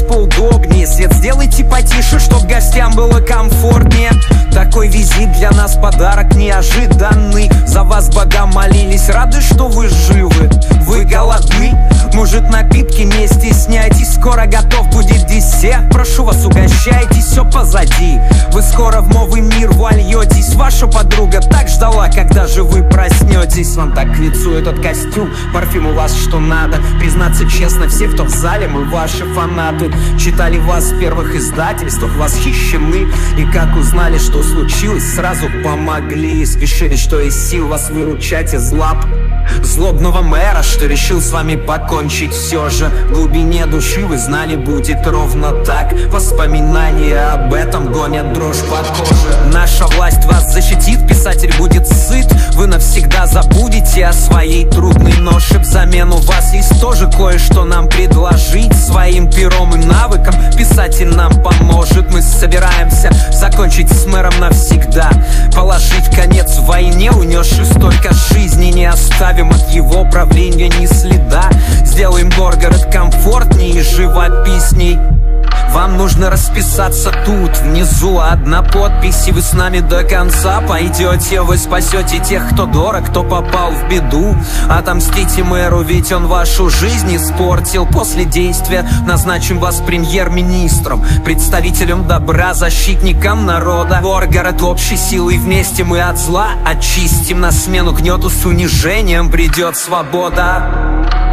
поудобнее, свет сделайте потише, чтоб гостям было комфортнее. Такой визит для нас подарок неожиданный. За вас богам молились, рады, что вы живы. Вы голодны? Может, напитки не стесняйтесь, скоро готов будет десерт. Прошу вас, угощайтесь, все позади. Вы скоро в новый мир вольетесь. Ваша подруга так ждала, когда же вы проснетесь. Вам так к лицу этот костюм, парфюм у вас что надо. Признаться честно, все, кто в зале, мы ваши фанаты. Читали вас в первых издательствах, восхищены. И как узнали, что случилось, сразу помогли. Спешили, что из сил вас выручать из лап злобного мэра, что решил с вами покончить. Все же в глубине души вы знали, будет ровно так. Воспоминания об этом гонят дрожь по коже. Наша власть вас защитит, писатель будет сыт. Вы навсегда забудете о своей трудной ноше. Взамен у вас есть тоже кое-что нам предложить. Своим пером и навыком писатель нам поможет. Мы собираемся закончить с мэром навсегда, положить конец войне, унесшей столько жизней. Не оставим от его правления ни следа. Сделаем Горгород комфортней и живописней. Вам нужно расписаться тут, внизу одна подпись, и вы с нами до конца пойдете. Вы спасете тех, кто дорог, кто попал в беду. Отомстите мэру, ведь он вашу жизнь испортил. После действия назначим вас премьер-министром, представителем добра, защитником народа. Горгород общей силой, вместе мы от зла очистим. На смену гнету с унижением придет свобода.